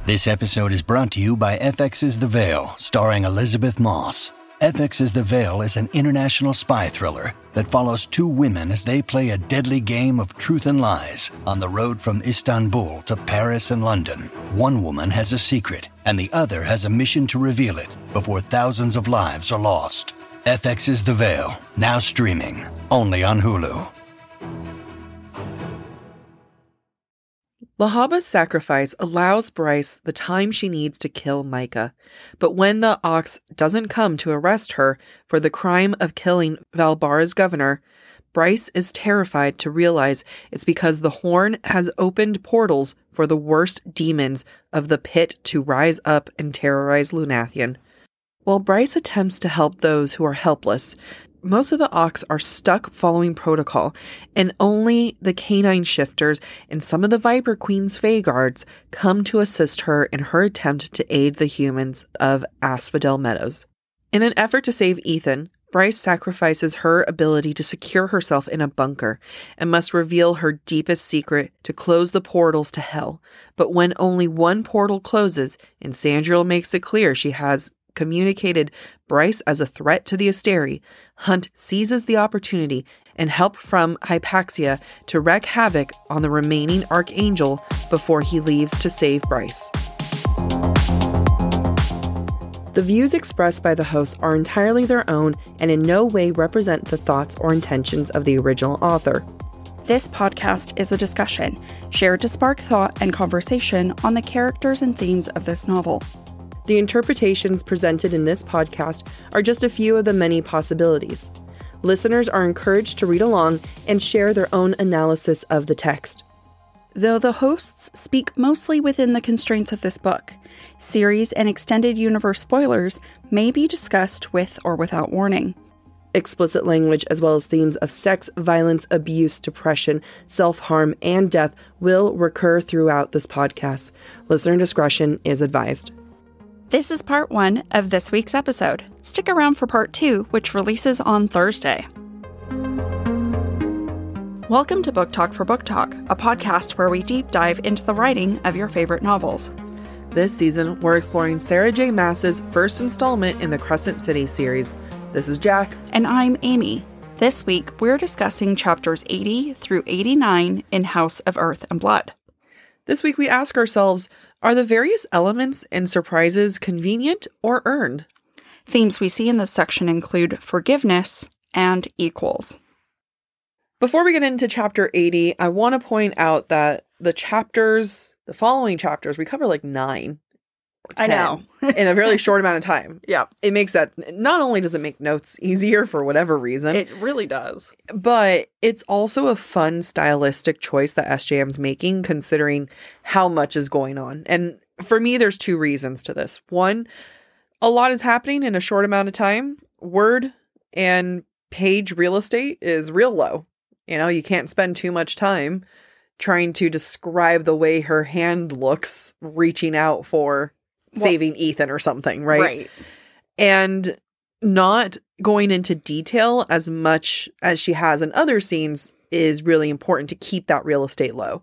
This episode is brought to you by FX's The Veil, starring Elizabeth Moss. FX's The Veil is an international spy thriller that follows two women as they play a deadly game of truth and lies on the road from Istanbul to Paris and London. One woman has a secret, and the other has a mission to reveal it before thousands of lives are lost. FX's The Veil, now streaming, only on Hulu. Lahaba's sacrifice allows Bryce the time she needs to kill Micah, but when the Ox doesn't come to arrest her for the crime of killing Valbara's governor, Bryce is terrified to realize it's because the Horn has opened portals for the worst demons of the pit to rise up and terrorize Lunathian. While Bryce attempts to help those who are helpless, most of the Ox are stuck following protocol, and only the canine shifters and some of the Viper Queen's Fae guards come to assist her in her attempt to aid the humans of Asphodel Meadows. In an effort to save Ethan, Bryce sacrifices her ability to secure herself in a bunker and must reveal her deepest secret to close the portals to hell. But when only one portal closes, and Sandriel makes it clear she has communicated Bryce as a threat to the Asteri, Hunt seizes the opportunity and help from Hypaxia to wreak havoc on the remaining Archangel before he leaves to save Bryce. The views expressed by the hosts are entirely their own and in no way represent the thoughts or intentions of the original author. This podcast is a discussion shared to spark thought and conversation on the characters and themes of this novel. The interpretations presented in this podcast are just a few of the many possibilities. Listeners are encouraged to read along and share their own analysis of the text. Though the hosts speak mostly within the constraints of this book, series and extended universe spoilers may be discussed with or without warning. Explicit language as well as themes of sex, violence, abuse, depression, self-harm, and death will recur throughout this podcast. Listener discretion is advised. This is part 1 of this week's episode. Stick around for part 2, which releases on Thursday. Welcome to Book Talk for Book Talk, a podcast where we deep dive into the writing of your favorite novels. This season, we're exploring Sarah J. Maas's first installment in the Crescent City series. This is Jack. And I'm Amy. This week, we're discussing chapters 80 through 89 in House of Earth and Blood. This week, we ask ourselves, are the various elements and surprises convenient or earned? Themes we see in this section include forgiveness and equals. Before we get into chapter 80, I want to point out that the following chapters, we cover like 9 or 10 I know. in a really short amount of time. Yeah. It makes that, not only does it make notes easier for whatever reason. It really does. But it's also a fun stylistic choice that SJM's making, considering how much is going on. And for me, there's 2 reasons to this. One, a lot is happening in a short amount of time. Word and page real estate is real low. You know, you can't spend too much time trying to describe the way her hand looks reaching out for saving Ethan or something, right? Right. And not going into detail as much as she has in other scenes is really important to keep that real estate low.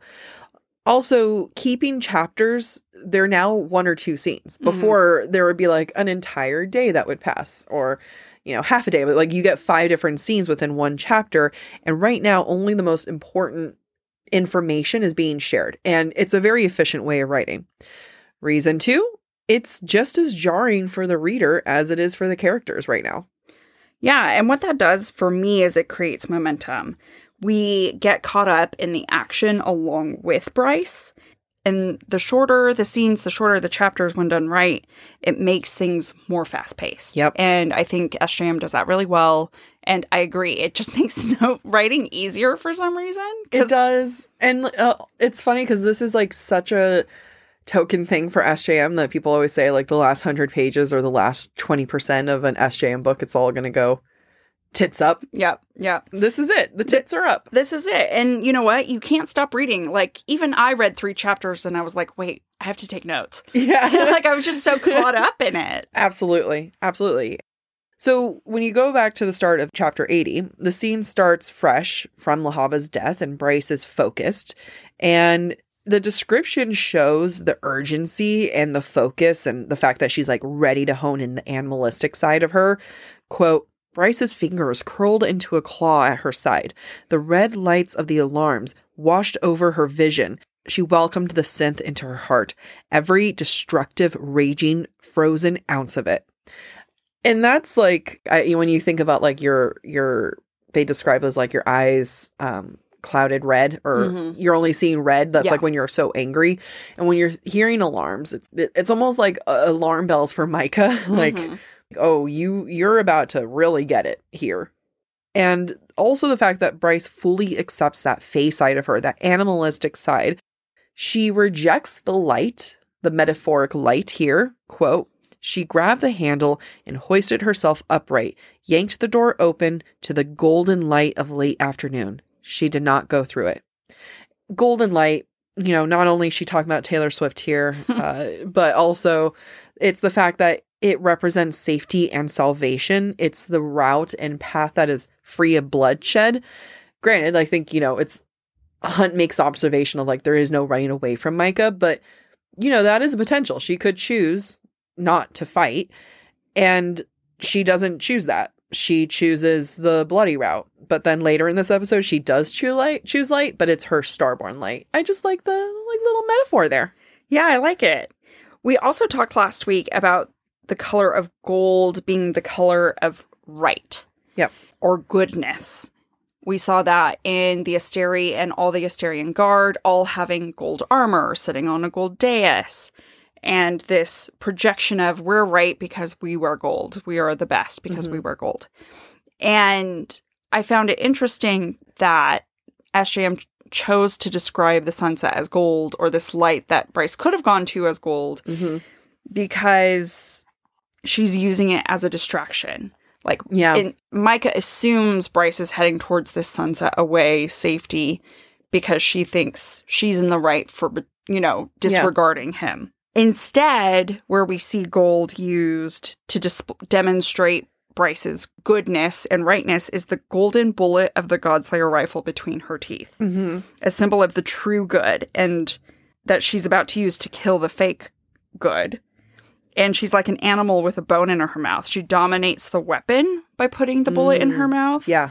Also, keeping chapters, they're now 1 or 2 scenes. Before, there would be like an entire day that would pass, or, you know, half a day. But like you get 5 different scenes within one chapter. And right now, only the most important information is being shared. And it's a very efficient way of writing. Reason 2, it's just as jarring for the reader as it is for the characters right now. Yeah, and what that does for me is it creates momentum. We get caught up in the action along with Bryce. And the shorter the scenes, the shorter the chapters when done right, it makes things more fast-paced. Yep. And I think SJM does that really well. And I agree. It just makes writing easier for some reason. It does. And it's funny because this is like such a token thing for SJM that people always say, like, the last 100 pages or the last 20% of an SJM book, it's all going to go tits up. Yep. This is it. The tits are up. This is it. And you know what? You can't stop reading. Like, even I read 3 chapters and I was like, wait, I have to take notes. Yeah. Like, I was just so caught up in it. Absolutely. So when you go back to the start of chapter 80, the scene starts fresh from Lahaba's death, and Bryce is focused. And the description shows the urgency and the focus and the fact that she's like ready to hone in the animalistic side of her. Quote, Bryce's fingers curled into a claw at her side. The red lights of the alarms washed over her vision. She welcomed the synth into her heart, every destructive, raging, frozen ounce of it. And that's like, when you think about like they describe as like your eyes clouded red, or you're only seeing red. That's like when you're so angry. And when you're hearing alarms, it's almost like alarm bells for Micah. Like, oh, you're about to really get it here. And also the fact that Bryce fully accepts that Fae side of her, that animalistic side. She rejects the light, the metaphoric light here. Quote, she grabbed the handle and hoisted herself upright, yanked the door open to the golden light of late afternoon. She did not go through it. Golden light, not only is she talking about Taylor Swift here, but also it's the fact that it represents safety and salvation. It's the route and path that is free of bloodshed. Granted, I think, it's Hunt makes observation of like there is no running away from Micah, but that is a potential. She could choose not to fight, and she doesn't choose that. She chooses the bloody route. But then later in this episode, she does choose light, but it's her starborn light. I just like the little metaphor there. Yeah, I like it. We also talked last week about the color of gold being the color of right. Yep. Or goodness. We saw that in the Asteri and all the Asterian Guard all having gold armor, sitting on a gold dais. And this projection of we're right because we wear gold. We are the best because we wear gold. And I found it interesting that SJM chose to describe the sunset as gold, or this light that Bryce could have gone to as gold, because she's using it as a distraction. Like, Micah assumes Bryce is heading towards this sunset away, safety, because she thinks she's in the right for, disregarding him. Instead, where we see gold used to demonstrate Bryce's goodness and rightness is the golden bullet of the Godslayer rifle between her teeth. A symbol of the true good, and that she's about to use to kill the fake good. And she's like an animal with a bone in her mouth. She dominates the weapon by putting the bullet in her mouth. Yeah.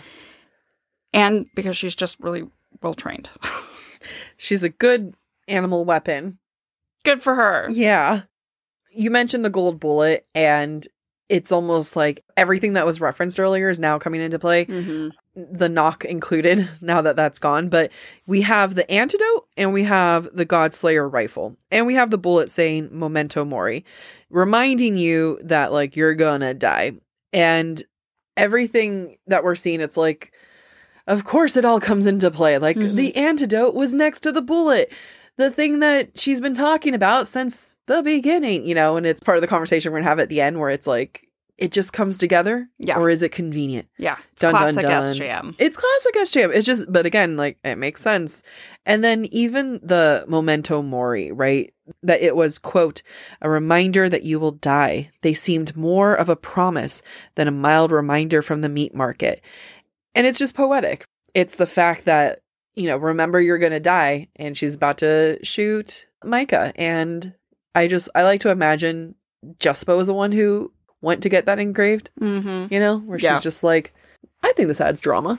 And because she's just really well trained. She's a good animal weapon. Good for her. Yeah. You mentioned the gold bullet, and it's almost like everything that was referenced earlier is now coming into play. The knock included, now that that's gone. But we have the antidote, and we have the Godslayer rifle, and we have the bullet saying Memento Mori, reminding you that like you're gonna die. And everything that we're seeing, it's like, of course it all comes into play. Like the antidote was next to the bullet, the thing that she's been talking about since the beginning, and it's part of the conversation we're gonna have at the end, where it's like, it just comes together. Yeah. Or is it convenient? Yeah. It's classic SJM. It's classic SJM. It's just, but again, like, it makes sense. And then even the Memento Mori, right? That it was, quote, a reminder that you will die. They seemed more of a promise than a mild reminder from the meat market. And it's just poetic. It's the fact that, remember you're going to die, and she's about to shoot Micah. And I like to imagine Jespo was the one who went to get that engraved, where she's just like, I think this adds drama.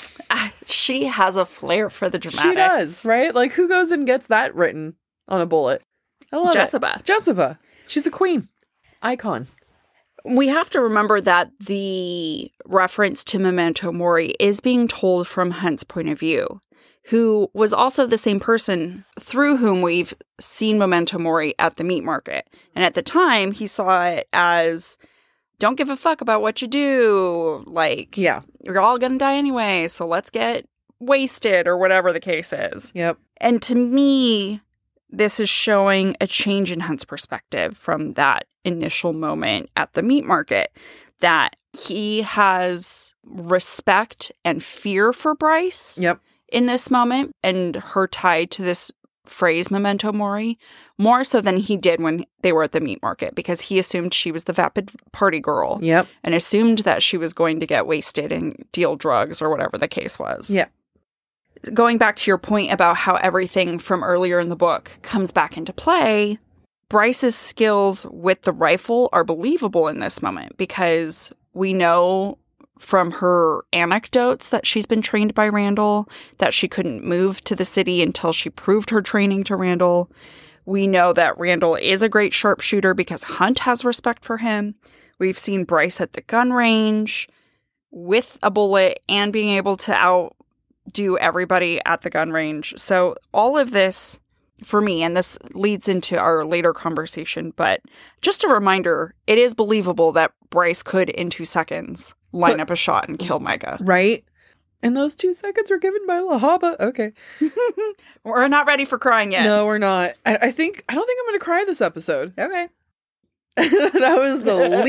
She has a flair for the dramatics. She does, right? Like, who goes and gets that written on a bullet? I love it. Jessica. She's a queen. Icon. We have to remember that the reference to Memento Mori is being told from Hunt's point of view, who was also the same person through whom we've seen Memento Mori at the meat market. And at the time, he saw it as, don't give a fuck about what you do. Like, you're all going to die anyway, so let's get wasted, or whatever the case is. Yep. And to me, this is showing a change in Hunt's perspective from that initial moment at the meat market, that he has respect and fear for Bryce. Yep. In this moment, and her tied to this phrase Memento Mori more so than he did when they were at the meat market, because he assumed she was the vapid party girl. Yep. And assumed that she was going to get wasted and deal drugs or whatever the case was. Yeah. going back to your point about how everything from earlier in the book comes back into play, Bryce's skills with the rifle are believable in this moment because we know from her anecdotes that she's been trained by Randall, that she couldn't move to the city until she proved her training to Randall. We know that Randall is a great sharpshooter because Hunt has respect for him. We've seen Bryce at the gun range with a bullet and being able to outdo everybody at the gun range. So all of this, for me, and this leads into our later conversation, but just a reminder, it is believable that Bryce could, in 2 seconds, line up a shot and kill Micah. Right? And those 2 seconds were given by Lahaba. Okay. We're not ready for crying yet. No, we're not. I don't think I'm going to cry this episode. Okay. That was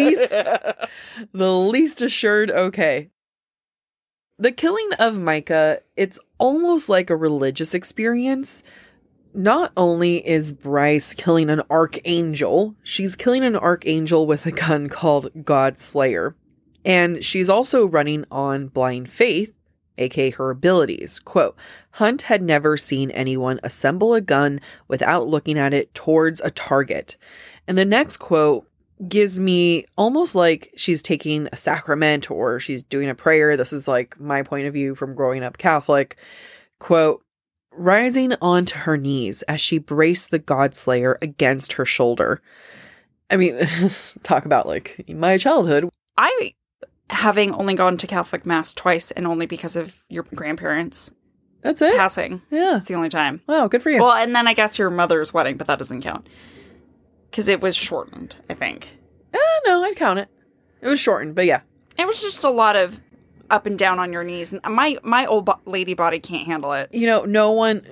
the least assured okay. The killing of Micah, it's almost like a religious experience. Not only is Bryce killing an archangel, she's killing an archangel with a gun called Godslayer. And she's also running on blind faith, aka her abilities. Quote, Hunt had never seen anyone assemble a gun without looking at it towards a target. And the next quote gives me almost like she's taking a sacrament or she's doing a prayer. This is like my point of view from growing up Catholic. Quote, rising onto her knees as she braced the Godslayer against her shoulder. I mean, talk about like my childhood. Having only gone to Catholic Mass twice and only because of your grandparents. That's it? Passing. Yeah. It's the only time. Wow, good for you. Well, and then I guess your mother's wedding, but that doesn't count. Because it was shortened, I think. No, I'd count it. It was shortened, but yeah. It was just a lot of up and down on your knees. And my old lady body can't handle it. You know, no one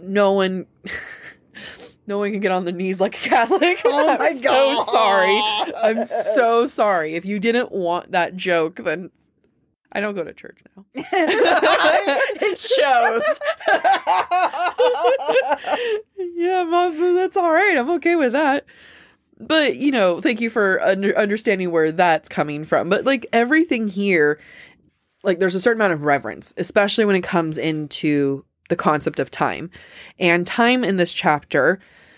can get on the knees like a Catholic. Oh my I'm so sorry. I'm so sorry. If you didn't want that joke, then I don't go to church now. It shows. Yeah, Mom, that's all right. I'm okay with that. But, you know, thank you for understanding where that's coming from. But, like, everything here, like, there's a certain amount of reverence, especially when it comes into the concept of time. And time in this chapter,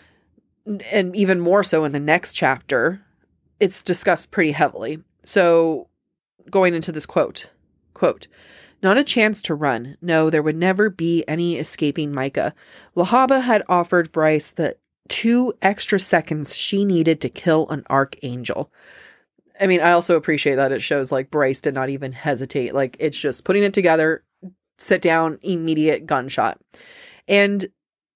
and even more so in the next chapter, it's discussed pretty heavily. So, going into this quote, not a chance to run. No, there would never be any escaping Micah. Lahaba had offered Bryce the 2 extra seconds she needed to kill an archangel. I mean, I also appreciate that it shows like Bryce did not even hesitate. Like, it's just putting it together, sit down, immediate gunshot. And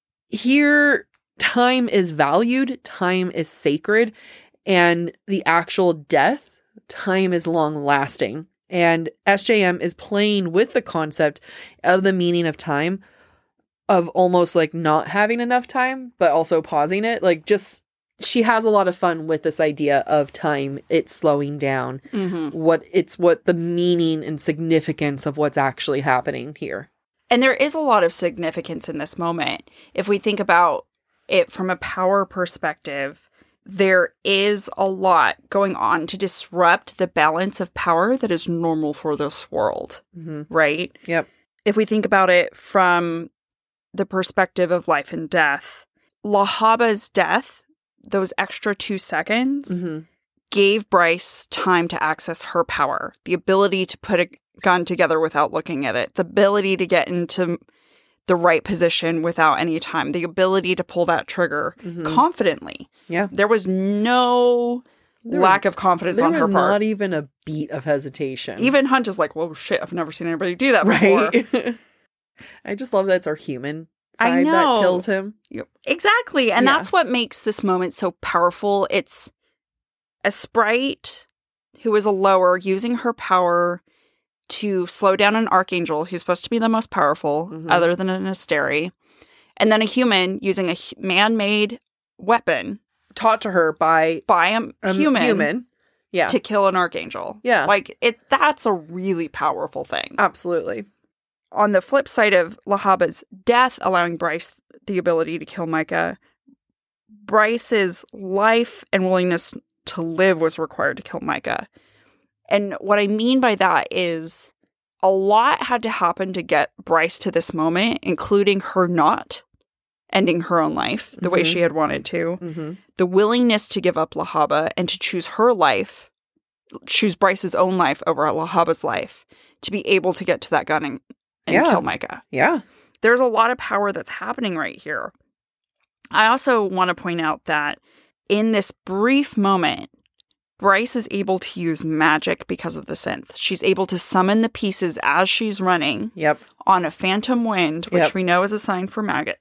here, time is valued, time is sacred, and the actual death, time is long lasting. And SJM is playing with the concept of the meaning of time, of almost like not having enough time, but also pausing it. Like, just, she has a lot of fun with this idea of time, it's slowing down, what the meaning and significance of what's actually happening here. And there is a lot of significance in this moment. If we think about it from a power perspective, there is a lot going on to disrupt the balance of power that is normal for this world, right? Yep. If we think about it from the perspective of life and death, Lahaba's death, those extra 2 seconds, gave Bryce time to access her power, the ability to put a gun together without looking at it, the ability to get into the right position without any time, the ability to pull that trigger confidently. Yeah. There was no lack of confidence on her part. There was not even a beat of hesitation. Even Hunt is like, whoa, shit, I've never seen anybody do that before. Right? I just love that it's our human side that kills him. Exactly. And that's what makes this moment so powerful. It's a sprite who is a lower using her power to slow down an archangel who's supposed to be the most powerful, other than an Asteri. And then a human using a man-made weapon. Taught to her by a human. Yeah. To kill an archangel. Yeah. Like, that's a really powerful thing. Absolutely. On the flip side of Lahaba's death allowing Bryce the ability to kill Micah, Bryce's life and willingness to live was required to kill Micah. And what I mean by that is a lot had to happen to get Bryce to this moment, including her not ending her own life the way she had wanted to, the willingness to give up Lahaba and to choose her life, choose Bryce's own life over Lahaba's life, to be able to get to that gun and kill Micah. Yeah. There's a lot of power that's happening right here. I also want to point out that in this brief moment, Bryce is able to use magic because of the synth. She's able to summon the pieces as she's running on a phantom wind, which we know is a sign for maggots.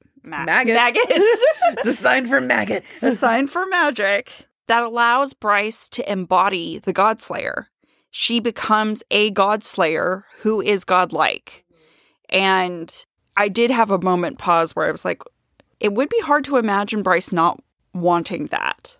It's a sign for maggots. A sign for magic that allows Bryce to embody the Godslayer. She becomes a Godslayer who is godlike. And I did have a moment pause where I was like, it would be hard to imagine Bryce not wanting that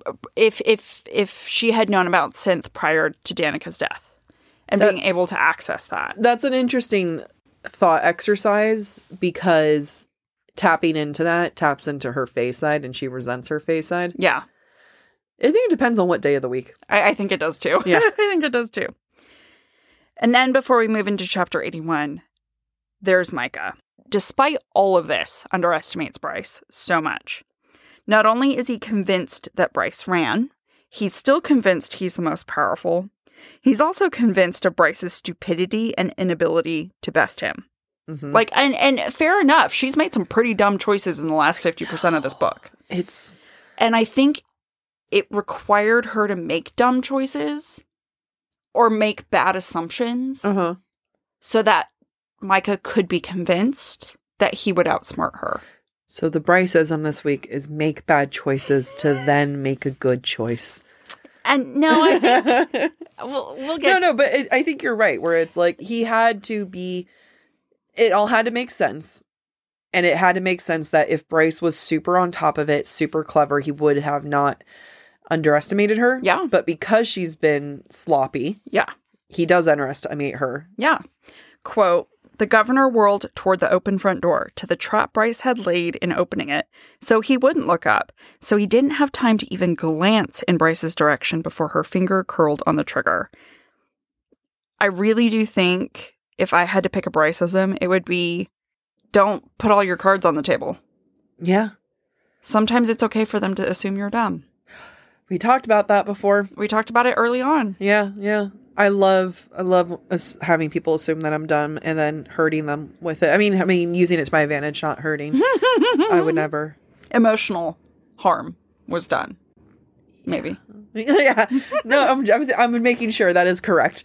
if she had known about synth prior to Danica's death and being able to access that. That's an interesting thought exercise, because tapping into that taps into her Fae side, and she resents her Fae side. Yeah. I think it depends on what day of the week. I think it does too. Yeah. I think it does too. And then before we move into chapter 81, there's Micah. Despite all of this, underestimates Bryce so much. Not only is he convinced that Bryce ran, he's still convinced he's the most powerful. He's also convinced of Bryce's stupidity and inability to best him. Like, and fair enough, she's made some pretty dumb choices in the last 50% of this book. And I think it required her to make dumb choices or make bad assumptions so that Micah could be convinced that he would outsmart her. So the Bryceism this week is make bad choices to then make a good choice. And no, I think we'll get but I think you're right, where it's like he had to be, it all had to make sense. And it had to make sense that if Bryce was super on top of it, super clever, he would have not underestimated her. Yeah. But because she's been sloppy, he does underestimate her. Yeah. Quote, the governor whirled toward the open front door to the trap Bryce had laid in opening it, so he wouldn't look up, so he didn't have time to even glance in Bryce's direction before her finger curled on the trigger. I really do think if I had to pick a Bryceism, it would be, don't put all your cards on the table. Yeah. Sometimes it's okay for them to assume you're dumb. We talked about that before. We talked about it early on. Yeah. I love having people assume that I'm dumb and then hurting them with it. I mean, using it to my advantage, not hurting. I would never. Emotional harm was done. Maybe. Yeah. No, I'm making sure that is correct.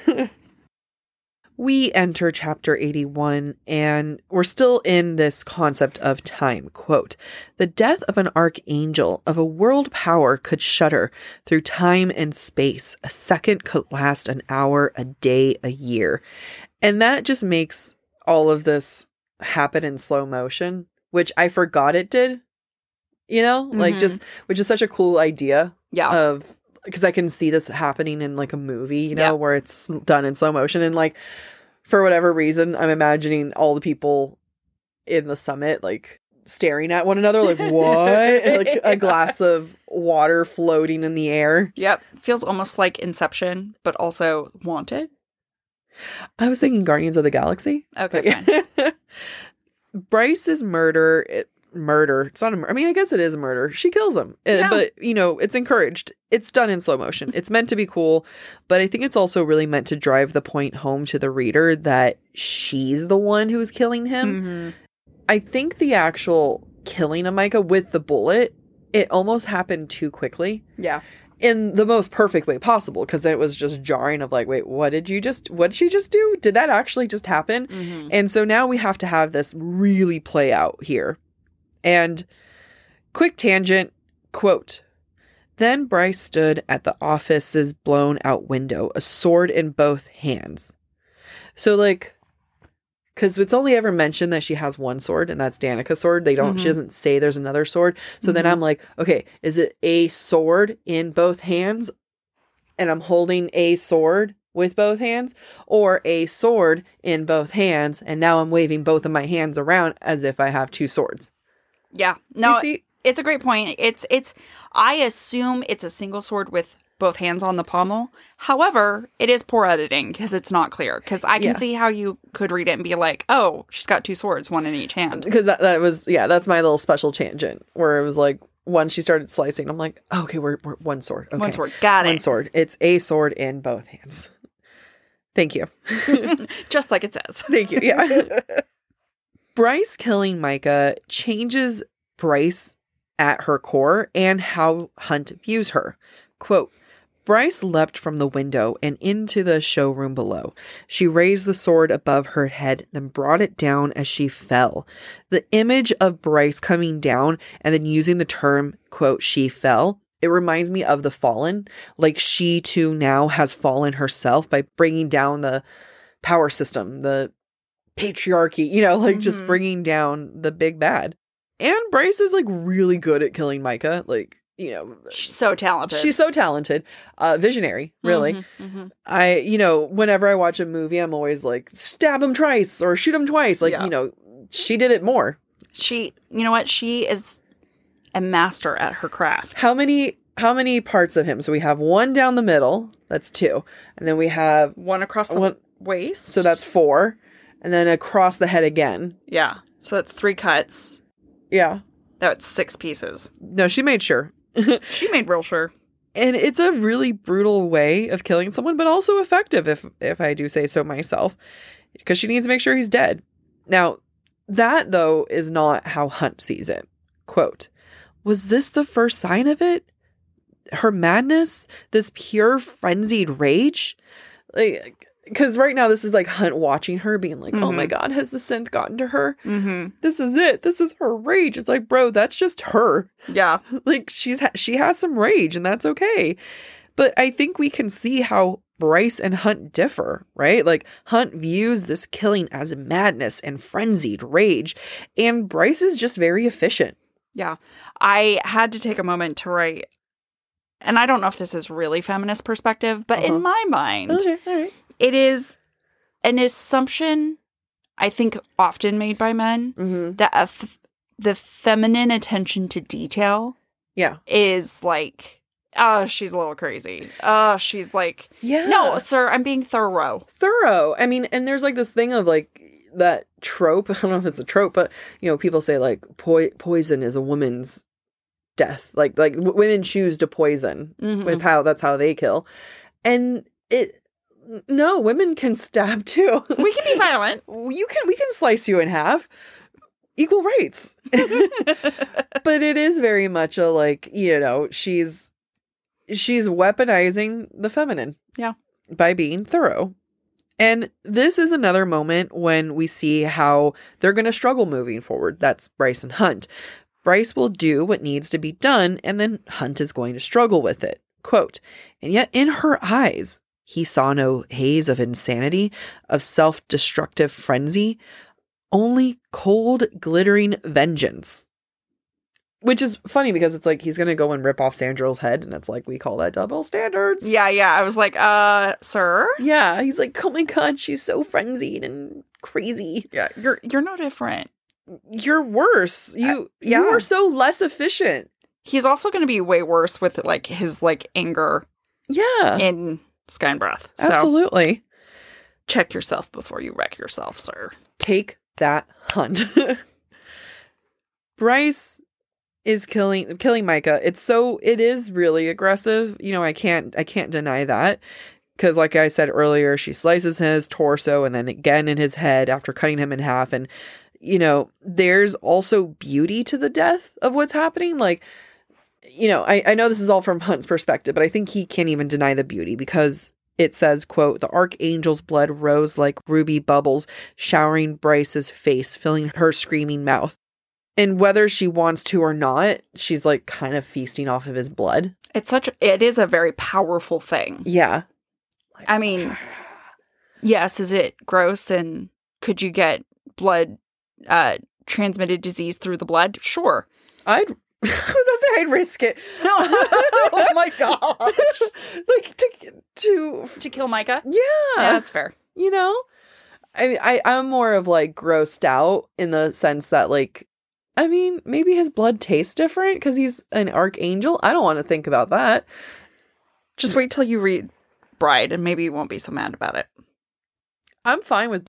We enter chapter 81, and we're still in this concept of time. Quote, the death of an archangel of a world power could shudder through time and space. A second could last an hour, a day, a year. And that just makes all of this happen in slow motion, which I forgot it did, like which is such a cool idea. Yeah. Because I can see this happening in like a movie, where it's done in slow motion. And like, for whatever reason, I'm imagining all the people in the summit, like, staring at one another, like, what? And, like, a glass of water floating in the air. Yep. Feels almost like Inception, but also Wanted. I was thinking Guardians of the Galaxy. Okay, fine. Bryce's murder. It's not I guess it is a murder. She kills him. But, it's encouraged. It's done in slow motion. It's meant to be cool. But I think it's also really meant to drive the point home to the reader that she's the one who's killing him. I think the actual killing of Micah with the bullet, it almost happened too quickly. Yeah. In the most perfect way possible. Because it was just jarring of like, wait, what did she just do? Did that actually just happen? And so now we have to have this really play out here. And quick tangent, quote, then Bryce stood at the office's blown out window, a sword in both hands. So like, because it's only ever mentioned that she has one sword and that's Danica's sword. She doesn't say there's another sword. So then I'm like, okay, is it a sword in both hands and I'm holding a sword with both hands, or a sword in both hands and now I'm waving both of my hands around as if I have two swords? Yeah. No, it's a great point. I assume it's a single sword with both hands on the pommel. However, it is poor editing because it's not clear. Because I can see how you could read it and be like, oh, she's got two swords, one in each hand. Because that was, that's my little special tangent where it was like, once she started slicing, I'm like, oh, okay, we're one sword. Okay. One sword. Got it. One sword. It's a sword in both hands. Thank you. Just like it says. Thank you. Yeah. Bryce killing Micah changes Bryce at her core and how Hunt views her. Quote, Bryce leapt from the window and into the showroom below. She raised the sword above her head, then brought it down as she fell. The image of Bryce coming down and then using the term, quote, she fell, it reminds me of The Fallen. Like she too now has fallen herself by bringing down the power system, the patriarchy, like just bringing down the big bad. And Bryce is like really good at killing Micah. Like, she's so talented. She's so talented. Visionary, really. Whenever I watch a movie, I'm always like, stab him twice or shoot him twice. Like, she did it more. She is a master at her craft. How many parts of him? So we have one down the middle. That's 2. And then we have one across the waist. So that's 4. And then across the head again. Yeah. So that's 3 cuts. Yeah. That's 6 pieces. No, she made sure. She made real sure. And it's a really brutal way of killing someone, but also effective, if I do say so myself, because she needs to make sure he's dead. Now, that, though, is not how Hunt sees it. Quote, was this the first sign of it? Her madness? This pure frenzied rage? Like, because right now this is like Hunt watching her being like, oh my God, has the synth gotten to her? This is it. This is her rage. It's like, bro, that's just her. Yeah. Like she has some rage and that's okay. But I think we can see how Bryce and Hunt differ, right? Like Hunt views this killing as madness and frenzied rage, and Bryce is just very efficient. Yeah. I had to take a moment to write, and I don't know if this is really feminist perspective, but in my mind, okay, all right. It is an assumption, I think, often made by men that the feminine attention to detail is like, oh, she's a little crazy. Oh, she's like, no, sir, I'm being thorough. I mean, and there's like this thing of like that trope. I don't know if it's a trope, but, people say like poison is a woman's death. Like women choose to poison with that's how they kill. And no, women can stab too. We can be violent. We can slice you in half. Equal rights. But it is very much a like, she's weaponizing the feminine. Yeah. By being thorough. And this is another moment when we see how they're going to struggle moving forward. That's Bryce and Hunt. Bryce will do what needs to be done, and then Hunt is going to struggle with it. Quote, and yet in her eyes, he saw no haze of insanity, of self-destructive frenzy, only cold, glittering vengeance. Which is funny because it's like he's going to go and rip off Sandrill's head, and it's like, we call that double standards. Yeah. I was like, sir? Yeah, he's like, oh my God, she's so frenzied and crazy. Yeah, you're no different. You're worse. You are so less efficient. He's also going to be way worse with like his like anger. Yeah. In Sky and Breath. So absolutely. Check yourself before you wreck yourself, sir. Take that, Hunt. Bryce is killing Micah. It is really aggressive. I can't deny that. Because like I said earlier, she slices his torso and then again in his head after cutting him in half. And, there's also beauty to the death of what's happening. Like, I know this is all from Hunt's perspective, but I think he can't even deny the beauty because it says, quote, the archangel's blood rose like ruby bubbles, showering Bryce's face, filling her screaming mouth. And whether she wants to or not, she's like kind of feasting off of his blood. It is a very powerful thing. Yeah. I mean, yes, is it gross and could you get blood, transmitted disease through the blood? Sure. I'd risk it. No. Oh my gosh. Like to kill Micah? Yeah. That's fair. I mean, I'm more of like grossed out in the sense that like, I mean, maybe his blood tastes different because he's an archangel. I don't want to think about that. Just wait till you read Bride and maybe you won't be so mad about it. I'm fine with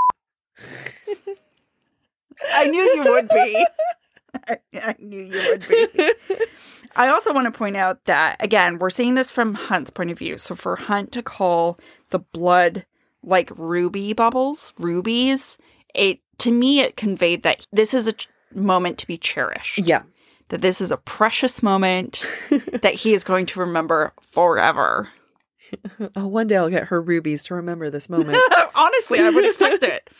I knew you would be. I knew you would be. I also want to point out that, again, we're seeing this from Hunt's point of view. So for Hunt to call the blood like ruby bubbles, rubies, to me, it conveyed that this is a moment to be cherished. Yeah. That this is a precious moment that he is going to remember forever. Oh, one day I'll get her rubies to remember this moment. Honestly, I would expect it.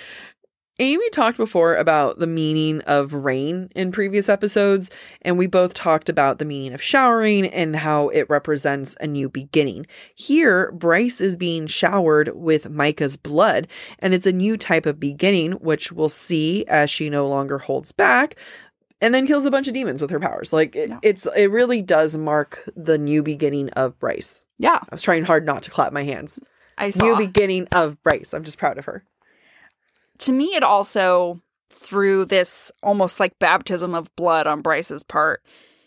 Amy talked before about the meaning of rain in previous episodes, and we both talked about the meaning of showering and how it represents a new beginning. Here, Bryce is being showered with Micah's blood, and it's a new type of beginning, which we'll see as she no longer holds back, and then kills a bunch of demons with her powers. Like, it really does mark the new beginning of Bryce. Yeah. I was trying hard not to clap my hands. I saw. New beginning of Bryce. I'm just proud of her. To me, it also, through this almost like baptism of blood on Bryce's part,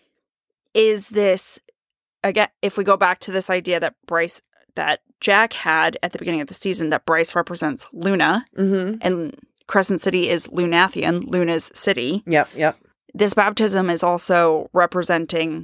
is this, again, if we go back to this idea that Jack had at the beginning of the season, that Bryce represents Luna, and Crescent City is Lunathian, Luna's city. Yep. This baptism is also representing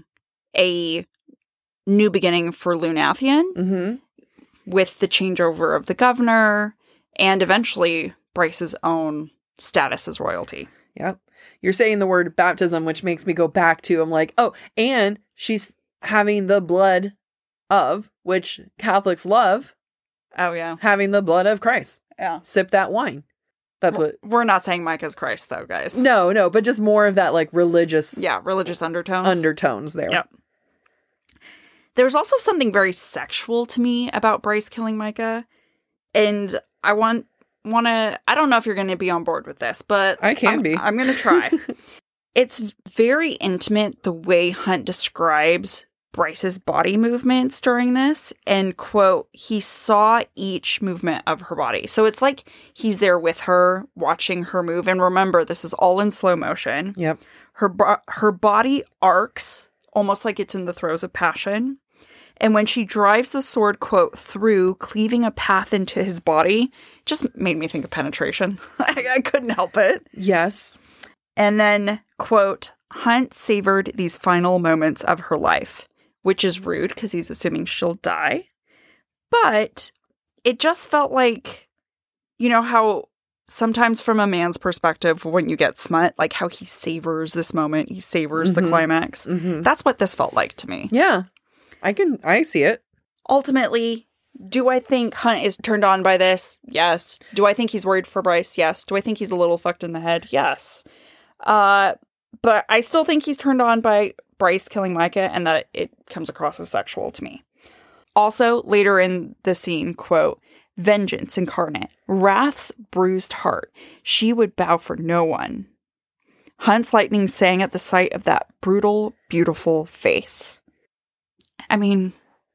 a new beginning for Lunathian with the changeover of the governor and eventually Bryce's own status as royalty. Yep. You're saying the word baptism, which makes me go back to, I'm like, oh, and she's having the blood of, which Catholics love. Oh, yeah. Having the blood of Christ. Yeah. Sip that wine. That's what. We're not saying Micah's Christ, though, guys. No, but just more of that, like, religious. Yeah, religious undertones. Undertones there. Yep. There's also something very sexual to me about Bryce killing Micah. And I want to, I don't know if you're going to be on board with this, but I can be. I'm going to try. It's very intimate the way Hunt describes Bryce's body movements during this, and quote, he saw each movement of her body. So it's like he's there with her, watching her move. And remember, this is all in slow motion. Yep. Her body arcs almost like it's in the throes of passion. And when she drives the sword, quote, through, cleaving a path into his body, just made me think of penetration. I couldn't help it. Yes. And then, quote, Hunt savored these final moments of her life, which is rude because he's assuming she'll die. But it just felt like, you know how sometimes from a man's perspective, when you get smut, like how he savors this moment, he savors the climax. That's what this felt like to me. Yeah. I see it. Ultimately, do I think Hunt is turned on by this? Yes. Do I think he's worried for Bryce? Yes. Do I think he's a little fucked in the head? Yes. But I still think he's turned on by Bryce killing Micah and that it comes across as sexual to me. Also, later in the scene, quote, vengeance incarnate, wrath's bruised heart, she would bow for no one. Hunt's lightning sang at the sight of that brutal, beautiful face. I mean,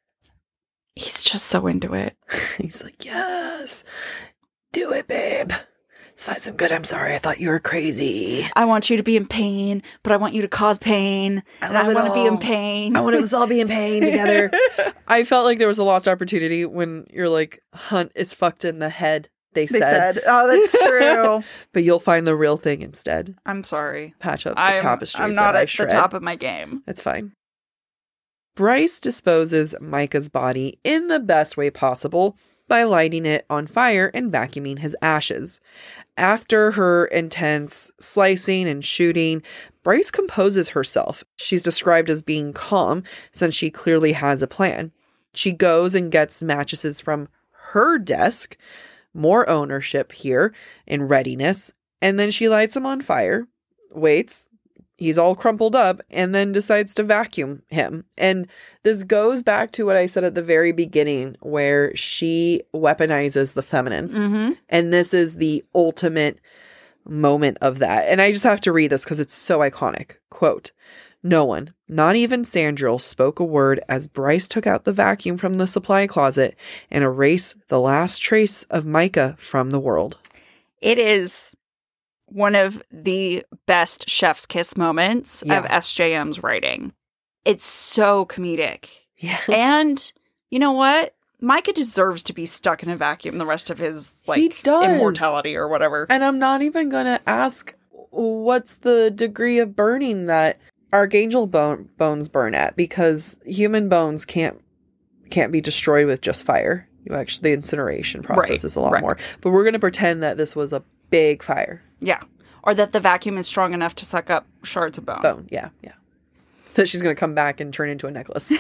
he's just so into it. He's like, yes, do it, babe. Slice him good. I'm sorry. I thought you were crazy. I want you to be in pain, but I want you to cause pain. And I want to be in pain. I want us all be in pain together. I felt like there was a lost opportunity when you're like, Hunt is fucked in the head. They said. Oh, that's true. But you'll find the real thing instead. I'm sorry. Patch up the tapestries. I'm not that at the top of my game. It's fine. Bryce disposes Micah's body in the best way possible by lighting it on fire and vacuuming his ashes. After her intense slicing and shooting, Bryce composes herself. She's described as being calm since she clearly has a plan. She goes and gets mattresses from her desk, more ownership here in readiness, and then she lights them on fire, waits, he's all crumpled up, and then decides to vacuum him. And this goes back to what I said at the very beginning, where she weaponizes the feminine. And this is the ultimate moment of that. And I just have to read this because it's so iconic. Quote, no one, not even Sandril, spoke a word as Bryce took out the vacuum from the supply closet and erased the last trace of Micah from the world. It is one of the best chef's kiss moments of SJM's writing. It's so comedic. Yeah. And you know what? Micah deserves to be stuck in a vacuum the rest of his, He does. immortality or whatever. And I'm not even going to ask what's the degree of burning that Archangel bones burn at, because human bones can't be destroyed with just fire. The incineration process is a lot more. But we're going to pretend that this was a big fire. Yeah. Or that the vacuum is strong enough to suck up shards of bone. Yeah. That she's going to come back and turn into a necklace.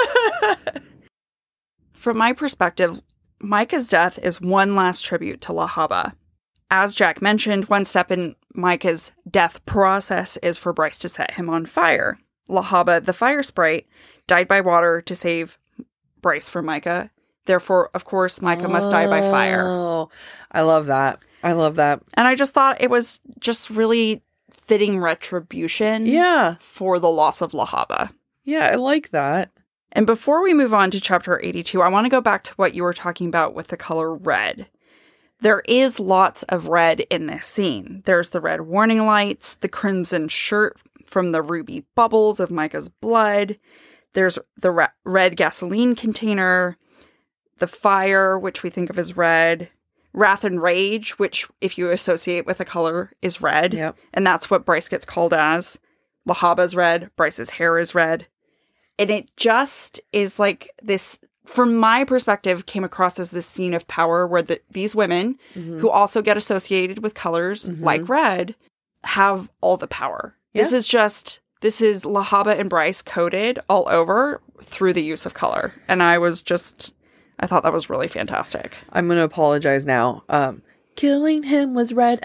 From my perspective, Micah's death is one last tribute to Lahaba. As Jack mentioned, one step in Micah's death process is for Bryce to set him on fire. Lahaba, the fire sprite, died by water to save Bryce from Micah. Therefore, of course, Micah must die by fire. Oh, I love that. And I just thought it was just really fitting retribution for the loss of Lahaba. Yeah, I like that. And before we move on to chapter 82, I want to go back to what you were talking about with the color red. There is lots of red in this scene. There's the red warning lights, the crimson shirt from the ruby bubbles of Micah's blood. There's the red gasoline container, the fire, which we think of as red, wrath and rage, which if you associate with a color is red. Yep. And that's what Bryce gets called as. Lahaba's red, Bryce's hair is red. And it just is like this, from my perspective, came across as this scene of power where these women, who also get associated with colors like red, have all the power. Yeah. This is Lahaba and Bryce coded all over through the use of color. And I thought that was really fantastic. I'm going to apologize now. Killing him was red.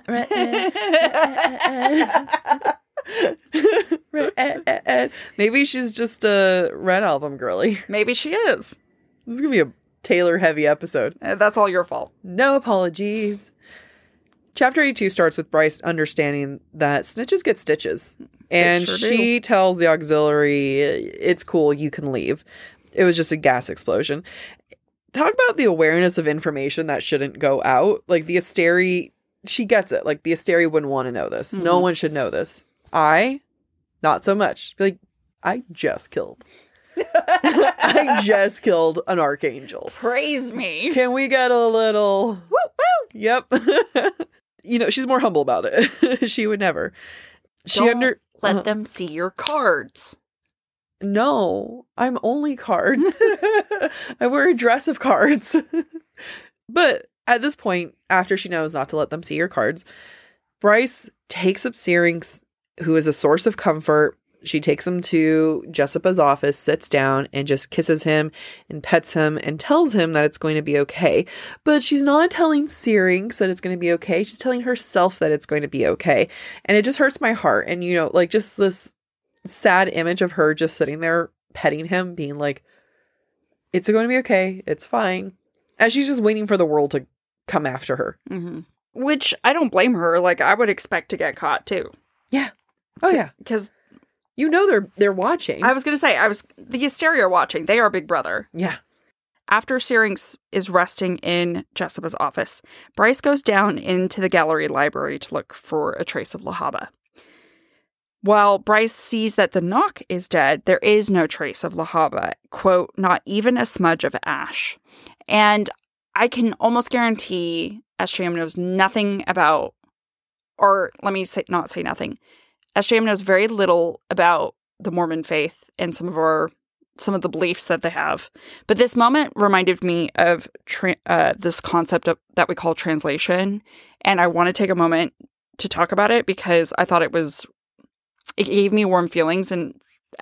Maybe she's just a Red Album girly. Maybe she is. This is going to be a Taylor heavy episode. That's all your fault. No apologies. Chapter 82 starts with Bryce understanding that snitches get stitches. And she tells the auxiliary, it's cool, you can leave. It was just a gas explosion. Talk about the awareness of information that shouldn't go out. Like the Asteri, she gets it. Like the Asteri wouldn't want to know this. No one should know this. Not so much. Like, I just killed an archangel. Praise me. Can we get a little... Woo, woo. Yep. She's more humble about it. She would never. Let them see your cards. No, I'm only cards. I wear a dress of cards. But at this point, after she knows not to let them see her cards, Bryce takes up Syrinx, who is a source of comfort. She takes him to Jessica's office, sits down, and just kisses him and pets him and tells him that it's going to be okay. But she's not telling Syrinx that it's going to be okay. She's telling herself that it's going to be okay. And it just hurts my heart. And, just this sad image of her just sitting there petting him, being like, it's going to be okay. It's fine. As she's just waiting for the world to come after her. Mm-hmm. Which I don't blame her. Like, I would expect to get caught too. Yeah. Oh, yeah. Because... they're watching. I was going to say, the Asteri are watching. They are Big Brother. Yeah. After Syrinx is resting in Jessica's office, Bryce goes down into the gallery library to look for a trace of Lahaba. While Bryce sees that the Knock is dead, there is no trace of Lahaba. Quote, not even a smudge of ash. And I can almost guarantee SJM knows nothing about, or let me say, not say nothing. SJM knows very little about the Mormon faith and some of the beliefs that they have. But this moment reminded me of this concept that we call translation. And I want to take a moment to talk about it because I thought it gave me warm feelings and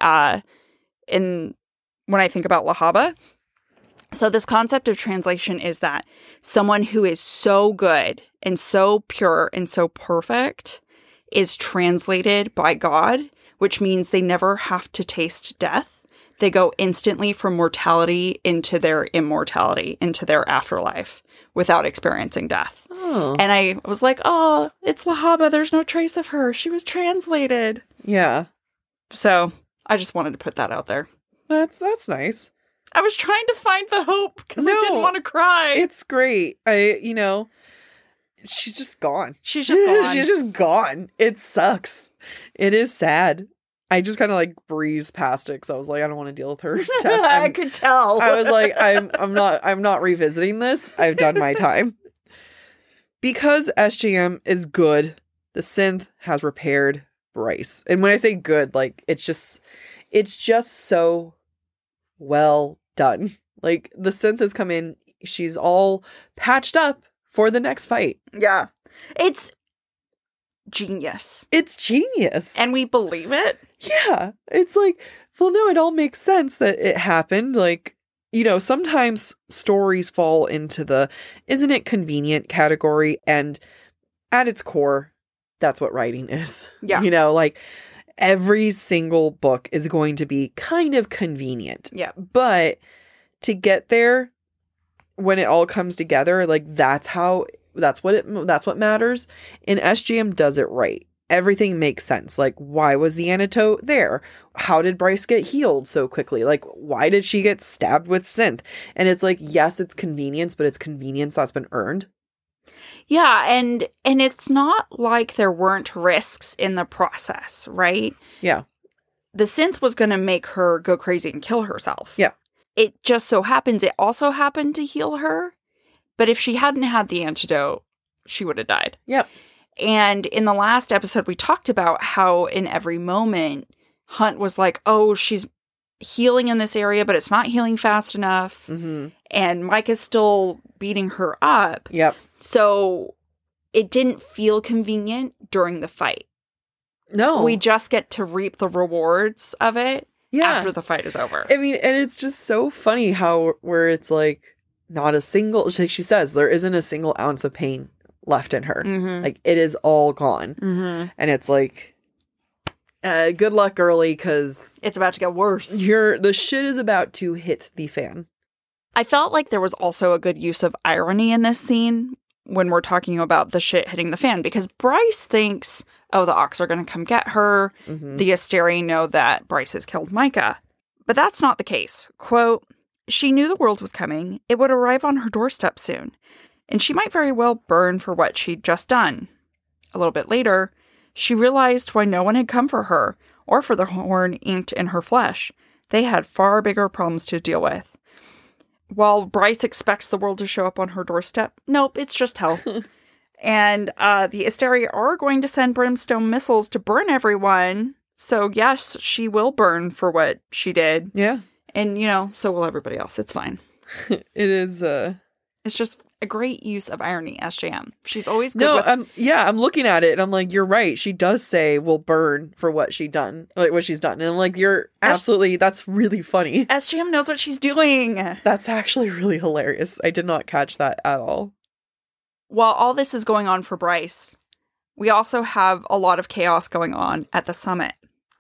when I think about Lahaba. So this concept of translation is that someone who is so good and so pure and so perfect is translated by God, which means they never have to taste death. They go instantly from mortality into their immortality, into their afterlife, without experiencing death. Oh. And I was like, oh, it's Lahaba. There's no trace of her. She was translated. Yeah. So I just wanted to put that out there. That's nice. I was trying to find the hope because I didn't want to cry. It's great. She's just gone. She's just gone. She's just gone. It sucks. It is sad. I just kind of like breezed past it because I was like, I don't want to deal with her. I could tell. I was like, I'm not revisiting this. I've done my time. Because SJM is good, the synth has repaired Bryce. And when I say good, like it's just so well done. Like the synth has come in, she's all patched up for the next fight. Yeah. It's genius. It's genius. And we believe it. Yeah. It's like, well, no, it all makes sense that it happened. Like, you know, sometimes stories fall into the isn't it convenient category. And at its core, that's what writing is. Yeah. You know, like every single book is going to be kind of convenient. Yeah. But to get there, when it all comes together, like that's what matters. And SJM does it right. Everything makes sense. Like, why was the antidote there? How did Bryce get healed so quickly? Like, why did she get stabbed with synth? And it's like, yes, it's convenience, but it's convenience that's been earned. Yeah, and it's not like there weren't risks in the process, right? Yeah. The synth was going to make her go crazy and kill herself. Yeah. It just so happens it also happened to heal her. But if she hadn't had the antidote, she would have died. Yep. And in the last episode, we talked about how in every moment, Hunt was like, oh, she's healing in this area, but it's not healing fast enough. Mm-hmm. And Mike is still beating her up. Yep. So it didn't feel convenient during the fight. No. We just get to reap the rewards of it after the fight is over. I mean, and it's just so funny how where it's like not a single, like she says, there isn't a single ounce of pain left in her. Mm-hmm. Like it is all gone. Mm-hmm. And it's like, good luck, girly, because it's about to get worse. The shit is about to hit the fan. I felt like there was also a good use of irony in this scene when we're talking about the shit hitting the fan, because Bryce thinks, oh, the Ox are going to come get her. Mm-hmm. The Asteri know that Bryce has killed Micah. But that's not the case. Quote, she knew the world was coming. It would arrive on her doorstep soon. And she might very well burn for what she'd just done. A little bit later, she realized why no one had come for her, or for the horn inked in her flesh. They had far bigger problems to deal with. While Bryce expects the world to show up on her doorstep, nope, it's just hell. And the Asteri are going to send brimstone missiles to burn everyone. So yes, she will burn for what she did. Yeah. And, you know, so will everybody else. It's fine. It is, It's just a great use of irony, SJM. She's always good I'm looking at it and I'm like, you're right. She does say will burn for what she's done. And I'm like, you're absolutely, that's really funny. SJM knows what she's doing. That's actually really hilarious. I did not catch that at all. While all this is going on for Bryce, we also have a lot of chaos going on at the summit.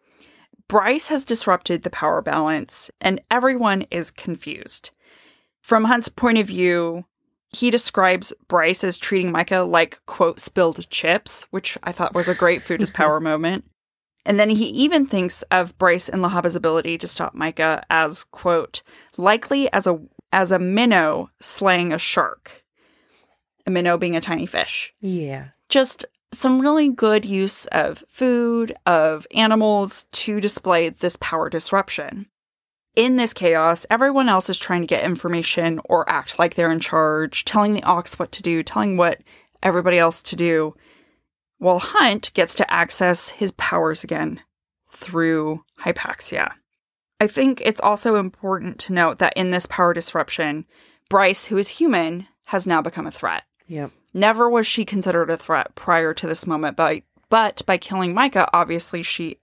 Bryce has disrupted the power balance, and everyone is confused. From Hunt's point of view, he describes Bryce as treating Micah like, quote, spilled chips, which I thought was a great food is power moment. And then he even thinks of Bryce and Lahaba's ability to stop Micah as, quote, likely as a minnow slaying a shark. A minnow being a tiny fish. Yeah. Just some really good use of food, of animals to display this power disruption. In this chaos, everyone else is trying to get information or act like they're in charge, telling the Ox what to do, telling what everybody else to do, while Hunt gets to access his powers again through Hypaxia. I think it's also important to note that in this power disruption, Bryce, who is human, has now become a threat. Yep. Never was she considered a threat prior to this moment, but by killing Micah, obviously she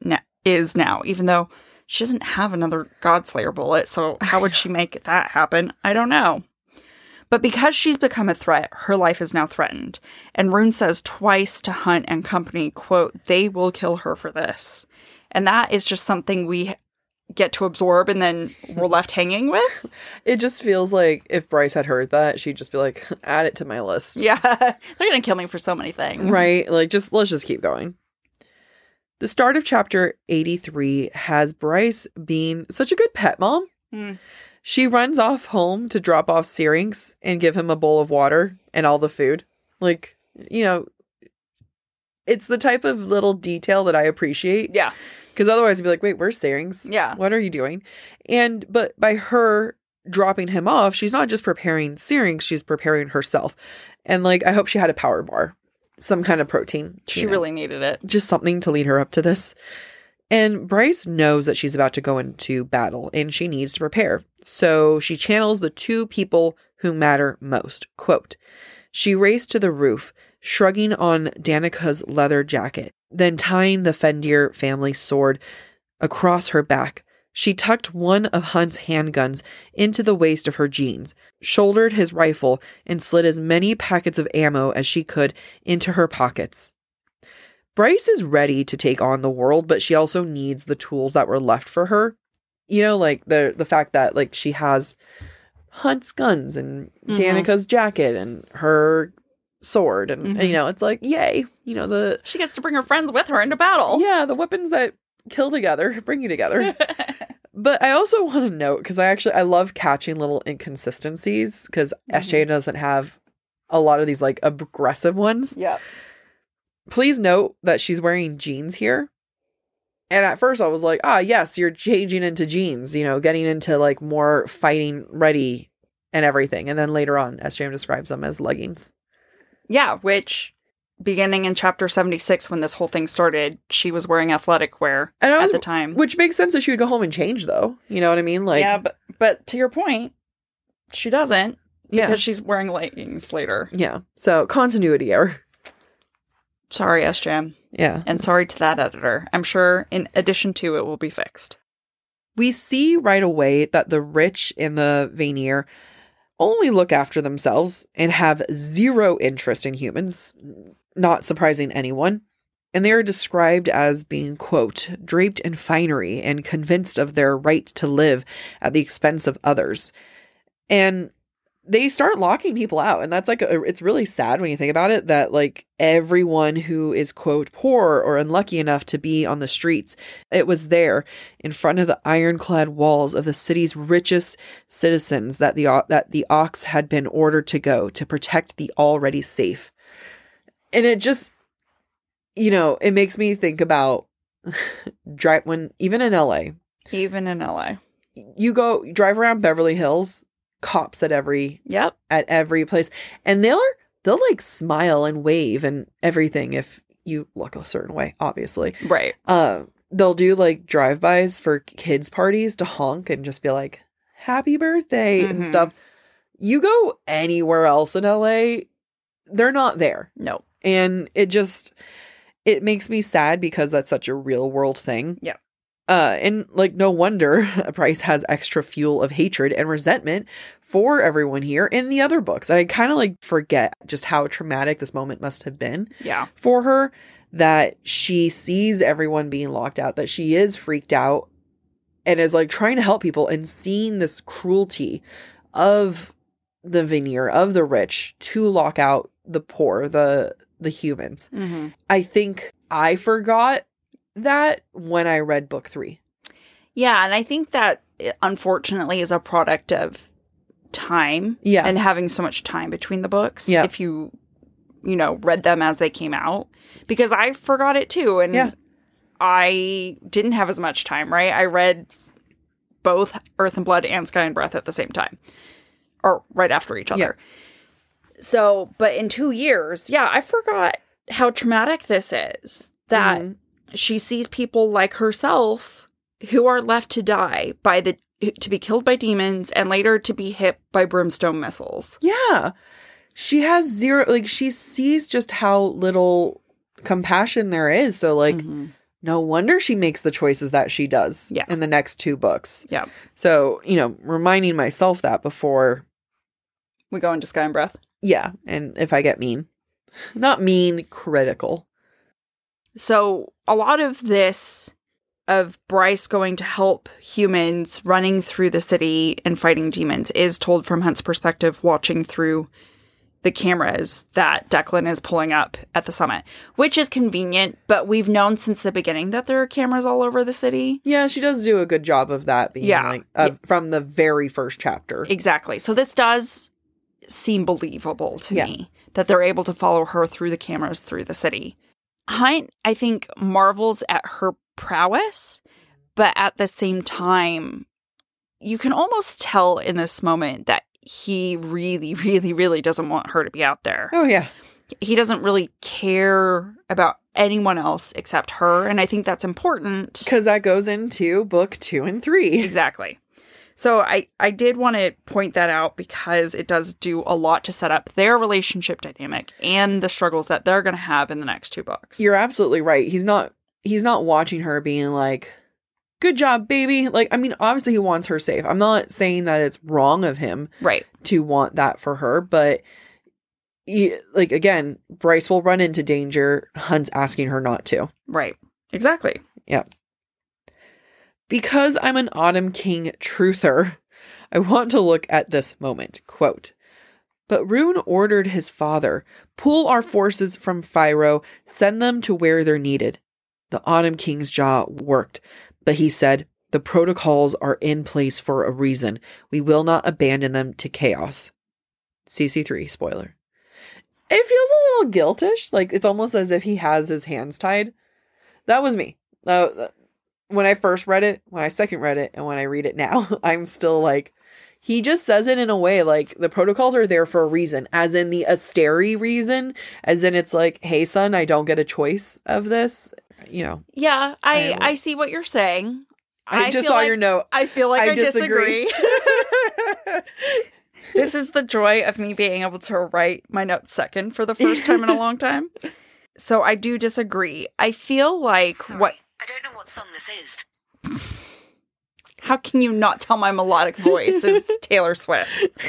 is now, even though she doesn't have another Godslayer bullet, so how would she make that happen? I don't know. But because she's become a threat, her life is now threatened. And Rune says twice to Hunt and company, quote, they will kill her for this. And that is just something we get to absorb and then we're left hanging with. It just feels like if Bryce had heard that, she'd just be like, add it to my list. Yeah, they're going to kill me for so many things. Right? Like, let's just keep going. The start of chapter 83 has Bryce being such a good pet mom. Mm. She runs off home to drop off Syrinx and give him a bowl of water and all the food. Like, you know, it's the type of little detail that I appreciate. Yeah. Because otherwise you'd be like, wait, where's Syrinx? Yeah. What are you doing? But by her dropping him off, she's not just preparing Syrinx, she's preparing herself. And like, I hope she had a power bar, some kind of protein. She really needed it. Just something to lead her up to this. And Bryce knows that she's about to go into battle and she needs to prepare. So she channels the two people who matter most. Quote, she raced to the roof, shrugging on Danica's leather jacket, then tying the Fendir family sword across her back. She tucked one of Hunt's handguns into the waist of her jeans, shouldered his rifle, and slid as many packets of ammo as she could into her pockets. Bryce is ready to take on the world, but she also needs the tools that were left for her. You know, like the fact that like she has Hunt's guns and Danica's jacket and her sword and you know, it's like, yay, you know, she gets to bring her friends with her into battle. Yeah, the weapons that kill together bring you together. But I also want to note, because I love catching little inconsistencies, because SJ doesn't have a lot of these like aggressive ones. Yeah. Please note that she's wearing jeans here. And at first I was like, yes, you're changing into jeans, you know, getting into like more fighting ready and everything. And then later on, SJM describes them as leggings. Yeah, which beginning in chapter 76, when this whole thing started, she was wearing athletic wear at the time. Which makes sense that she would go home and change, though. You know what I mean? Like, yeah, but to your point, she doesn't because she's wearing leggings later. Yeah. So continuity error. Sorry, SJM. Yeah. And sorry to that editor. I'm sure in addition to it will be fixed. We see right away that the rich in the Vanir only look after themselves and have zero interest in humans, not surprising anyone. And they are described as being, quote, draped in finery and convinced of their right to live at the expense of others. And they start locking people out. And that's like, it's really sad when you think about it, that like everyone who is, quote, poor or unlucky enough to be on the streets, it was there in front of the ironclad walls of the city's richest citizens that the Ox had been ordered to go to protect the already safe. And it just, you know, it makes me think about even in LA, you drive around Beverly Hills, cops at every place, and they'll like smile and wave and everything if you look a certain way, obviously. Right. They'll do like drive-bys for kids' parties to honk and just be like, happy birthday and stuff. You go anywhere else in LA, they're not there. No. And it makes me sad because that's such a real world thing. Yeah. And like, no wonder Bryce has extra fuel of hatred and resentment for everyone here in the other books. And I kind of like forget just how traumatic this moment must have been for her, that she sees everyone being locked out, that she is freaked out and is like trying to help people, and seeing this cruelty of the Vanir, of the rich, to lock out the poor, the humans. I think I forgot that when I read book 3. Yeah, and I think that unfortunately is a product of time and having so much time between the books. Yeah. If you read them as they came out, because I forgot it too, and I didn't have as much time, right? I read both Earth and Blood and Sky and Breath at the same time, or right after each other. So, but in 2 years, I forgot how traumatic this is, that she sees people like herself who are left to die to be killed by demons and later to be hit by brimstone missiles. Yeah. She has zero, like, she sees just how little compassion there is. So, like, no wonder she makes the choices that she does in the next 2 books. Yeah. So, reminding myself that before we go into Sky and Breath. Yeah. And if I get mean, not mean, critical. So a lot of this, of Bryce going to help humans running through the city and fighting demons, is told from Hunt's perspective, watching through the cameras that Declan is pulling up at the summit, which is convenient, but we've known since the beginning that there are cameras all over the city. Yeah, she does do a good job of that being from the very first chapter. Exactly. So this does seem believable to me, that they're able to follow her through the cameras through the city. Hunt, I think, marvels at her prowess, but at the same time, you can almost tell in this moment that he really, really, really doesn't want her to be out there. Oh, yeah. He doesn't really care about anyone else except her, and I think that's important. Because that goes into book 2 and 3. Exactly. So I did want to point that out because it does do a lot to set up their relationship dynamic and the struggles that they're going to have in the next 2 books. You're absolutely right. He's not watching her being like, good job, baby. Like, I mean, obviously he wants her safe. I'm not saying that it's wrong of him to want that for her, but like, again, Bryce will run into danger. Hunt's asking her not to. Right. Exactly. Yeah. Because I'm an Autumn King truther, I want to look at this moment. Quote, but Rune ordered his father, pull our forces from Phiro, send them to where they're needed. The Autumn King's jaw worked, but he said, the protocols are in place for a reason. We will not abandon them to chaos. CC3, spoiler. It feels a little guiltish. Like, it's almost as if he has his hands tied. That was me. When I first read it, when I second read it, and when I read it now, I'm still like, he just says it in a way like the protocols are there for a reason, as in the Asteri reason, as in it's like, hey, son, I don't get a choice of this, you know. Yeah, I see what you're saying. I just saw your note. I feel like I disagree. This is the joy of me being able to write my notes second for the first time in a long time. So I do disagree. I feel like Sorry, I don't know what song this is. How can you not tell my melodic voice is Taylor Swift?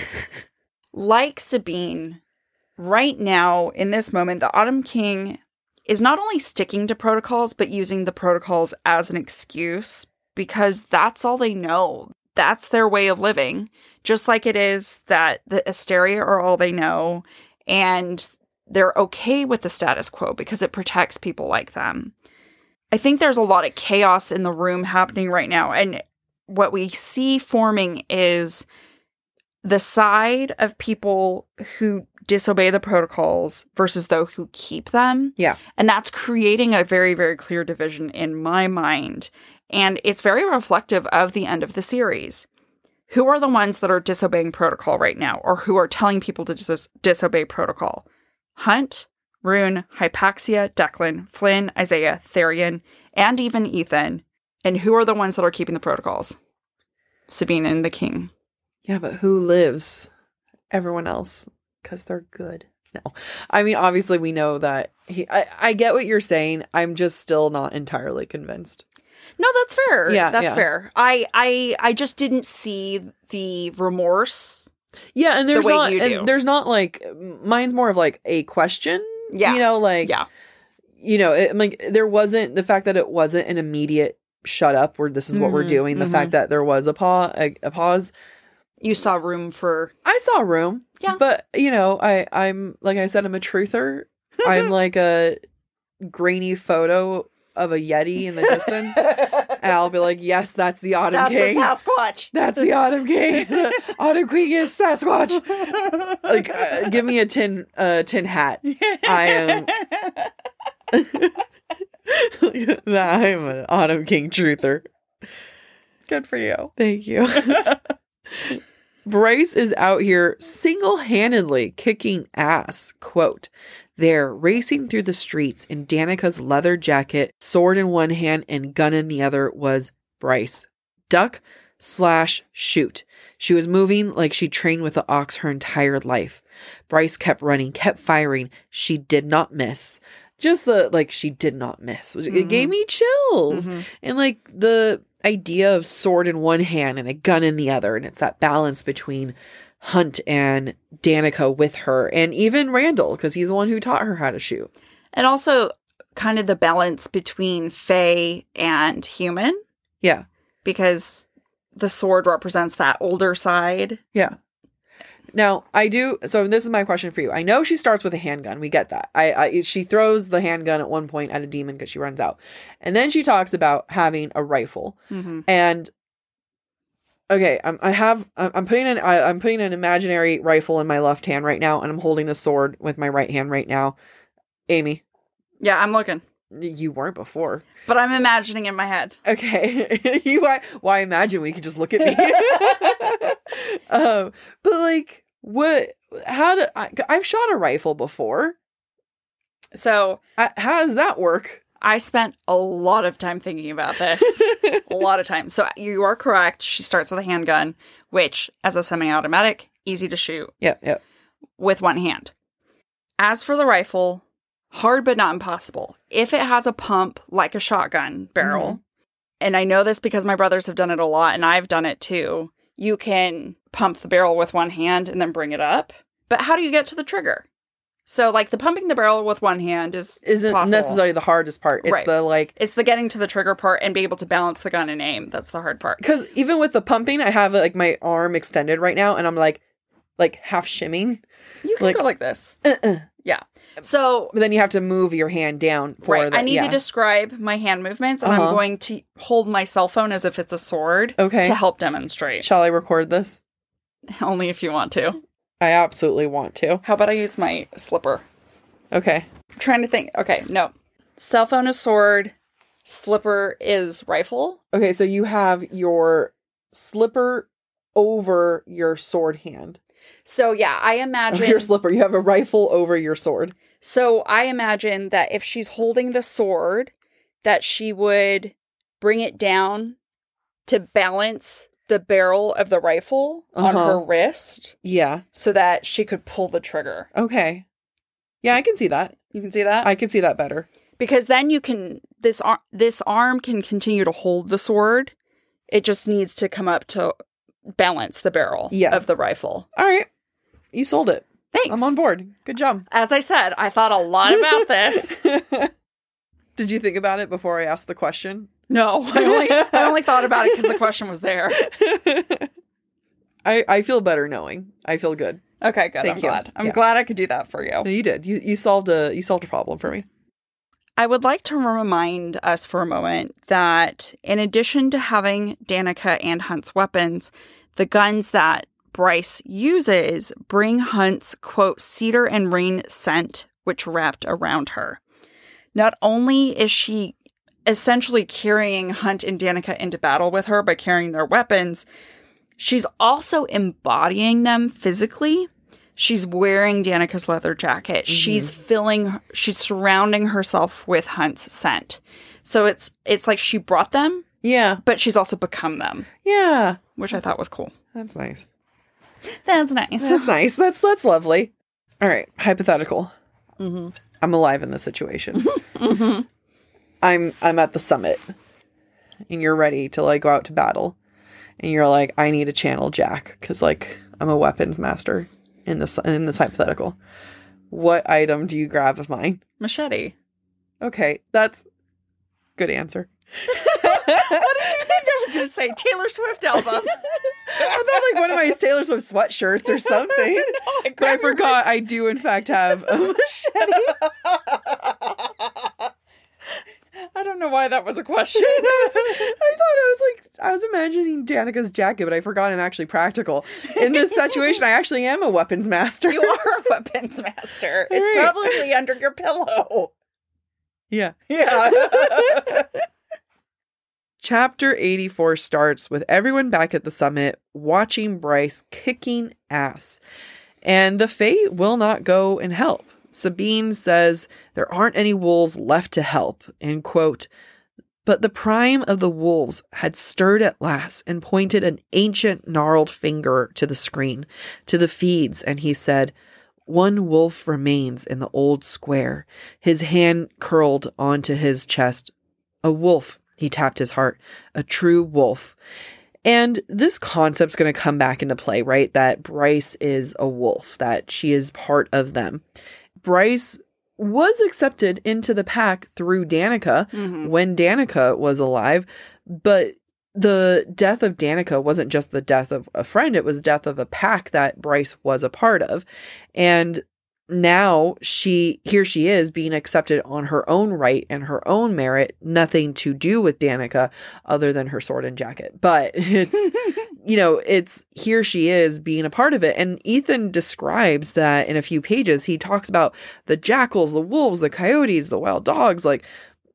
Like Sabine, right now, in this moment, the Autumn King is not only sticking to protocols, but using the protocols as an excuse, because that's all they know. That's their way of living. Just like it is that the Asteria are all they know, and they're okay with the status quo because it protects people like them. I think there's a lot of chaos in the room happening right now, and what we see forming is the side of people who disobey the protocols versus those who keep them. Yeah. And that's creating a very, very clear division in my mind. And it's very reflective of the end of the series. Who are the ones that are disobeying protocol right now, or who are telling people to disobey protocol? Hunt, Rune, Hypaxia, Declan, Flynn, Isaiah, Therian, and even Ethan. And who are the ones that are keeping the protocols? Sabine and the King. Yeah, but who lives? Everyone else. Because they're good. No. I mean, obviously we know that I get what you're saying. I'm just still not entirely convinced. No, that's fair. Yeah, that's fair. I just didn't see the remorse. Yeah, and there's the way not, you do. and there's not like, mine's more of like a question. Yeah, you know, like, yeah, you know, like there wasn't the fact that it wasn't an immediate shut up where this is what we're doing. The fact that there was a pause. You saw room for. I saw room. Yeah, but you know, I'm like I said, I'm a truther. I'm like a grainy photo of a Yeti in the distance, and I'll be like, yes, that's the Autumn King. That's the Sasquatch. That's the Autumn King. The Autumn King is Sasquatch. Like, give me a tin hat. I am. I'm an Autumn King truther. Good for you. Thank you. Bryce is out here single-handedly kicking ass. Quote, they're racing through the streets in Danica's leather jacket, sword in one hand and gun in the other was Bryce. Duck / shoot. She was moving like she trained with the ox her entire life. Bryce kept running, kept firing. She did not miss. Just she did not miss. It gave me chills. And like the idea of sword in one hand and a gun in the other. And it's that balance between Hunt and Danica with her, and even Randall, because he's the one who taught her how to shoot. And also kind of the balance between Fae and human. Yeah. Because the sword represents that older side. Yeah. Now, so this is my question for you. I know she starts with a handgun. We get that. She throws the handgun at one point at a demon because she runs out. And then she talks about having a rifle. And okay, I'm putting an imaginary rifle in my left hand right now, and I'm holding a sword with my right hand right now. Amy. Yeah, I'm looking. You weren't before. But I'm imagining in my head. Okay. You are. Well, I imagine we could just look at me. But like, I've shot a rifle before. So how does that work? I spent a lot of time thinking about this. A lot of time. So you are correct. She starts with a handgun, which, as a semi-automatic, easy to shoot. Yep. With one hand. As for the rifle, hard but not impossible. If it has a pump like a shotgun barrel, and I know this because my brothers have done it a lot, and I've done it too, you can pump the barrel with one hand and then bring it up. But how do you get to the trigger? So, like, the pumping the barrel with one hand isn't possible. Necessarily the hardest part. It's right. It's the getting to the trigger part and being able to balance the gun and aim. That's the hard part. Because even with the pumping, I have like my arm extended right now, and I'm like half shimming. You can go like this. Yeah. So, but then you have to move your hand down for I need to describe my hand movements, and I'm going to hold my cell phone as if it's a sword. Okay. To help demonstrate. Shall I record this? Only if you want to. I absolutely want to. How about I use my slipper? Okay. I'm trying to think. Okay, no. Cell phone is sword. Slipper is rifle. Okay, so you have your slipper over your sword hand. So, yeah, I imagine... Your slipper. You have a rifle over your sword. So, I imagine that if she's holding the sword, that she would bring it down to balance the barrel of the rifle on her wrist. Yeah. So that she could pull the trigger. Okay. Yeah, I can see that. You can see that? I can see that better. Because then you can... This arm can continue to hold the sword. It just needs to come up to balance the barrel of the rifle. All right. You sold it. Thanks. I'm on board. Good job. As I said, I thought a lot about this. Did you think about it before I asked the question? No. I only thought about it because the question was there. I feel better knowing. I feel good. Okay, good. I'm glad. I'm glad I could do that for you. No, you did. You solved a problem for me. I would like to remind us for a moment that in addition to having Danica and Hunt's weapons, the guns that Bryce uses bring Hunt's, quote, cedar and rain scent, which wrapped around her. Not only is she essentially carrying Hunt and Danica into battle with her by carrying their weapons, she's also embodying them physically. She's wearing Danica's leather jacket. Mm-hmm. She's surrounding herself with Hunt's scent. So it's like she brought them. Yeah. But she's also become them. Yeah. Which I thought was cool. That's nice. That's nice. That's nice. That's lovely. All right. Hypothetical. Mm-hmm. I'm alive in this situation. Mm-hmm. I'm at the summit. And you're ready to like go out to battle. And you're like, I need to channel Jack. Because like I'm a weapons master in this hypothetical. What item do you grab of mine? Machete. Okay. That's good answer. What did you think I was going to say? Taylor Swift album. I thought like one of my Taylor Swift sweatshirts or something. No, but I forgot I do in fact have a machete. I don't know why that was a question. I was imagining Danica's jacket, but I forgot I'm actually practical. In this situation, I actually am a weapons master. You are a weapons master. It's probably under your pillow. Yeah. Yeah. Chapter 84 starts with everyone back at the summit watching Bryce kicking ass. And the Fae will not go and help. Sabine says there aren't any wolves left to help, and quote, but the prime of the wolves had stirred at last and pointed an ancient gnarled finger to the screen, to the feeds, and he said, one wolf remains in the old square, his hand curled onto his chest. A wolf, he tapped his heart, a true wolf. And this concept's going to come back into play, right? That Bryce is a wolf, that she is part of them. Bryce was accepted into the pack through Danica when Danica was alive, but the death of Danica wasn't just the death of a friend, it was death of a pack that Bryce was a part of. And now here she is being accepted on her own right and her own merit, nothing to do with Danica other than her sword and jacket. But it's, it's here she is being a part of it. And Ethan describes that in a few pages. He talks about the jackals, the wolves, the coyotes, the wild dogs. Like